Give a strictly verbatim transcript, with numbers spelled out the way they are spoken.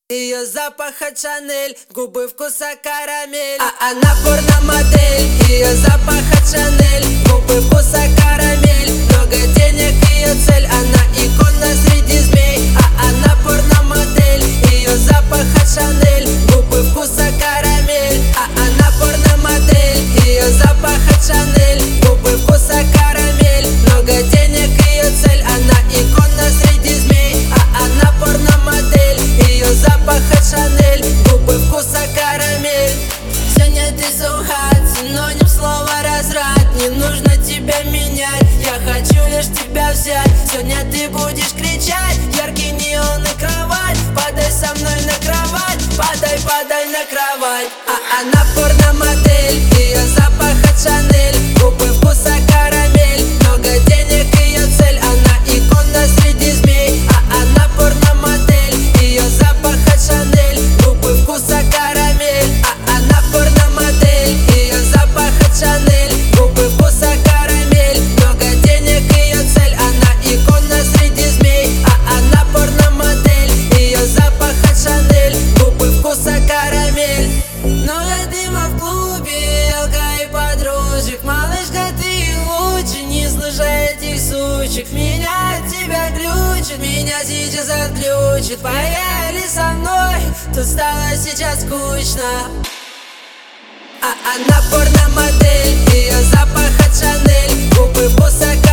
Ее запах от Шанель, губы вкуса карамель. А она порномодель. Ее запах от Шанель, губы вкуса карамель. Много денег ее цель, она икона среди змей. А она порномодель. Ее запах от Шанель, губы вкуса карамель. А она порномодель. Ее запах от Шанель, губы вкуса карамель. Много денег ее цель, она икона среди змей. А она порномодель. Ее запах от Шанель, губы вкуса карамель. Сегодня ты so hot, синоним слова разврат. Не нужно тебя менять, я хочу лишь тебя взять. Сегодня ты будешь кричать, яркий неон и кровать. Падай со мной на кровать, падай, падай на кровать. А она порномодель, ее запах от Шанель, губы вкуса карамель. Много денег ее цель, она икона среди змей. А она порномодель, ее запах от Шанель, губы вкуса карамель. А она порномодель, ее запах от Шанель, губы вкуса карамель. Много денег ее цель, она икона среди змей. А она порномодель, ее запах от Шанель, губы вкуса карамель. Много дыма в клубе, алка и подружек. Малышка, ты лучше, не слушай этих сучек. Меня от тебя глючит, меня сейчас отключит. Поехали со мной, тут стало сейчас скучно. А она порномодель, ее запах от Шанель, губы вкуса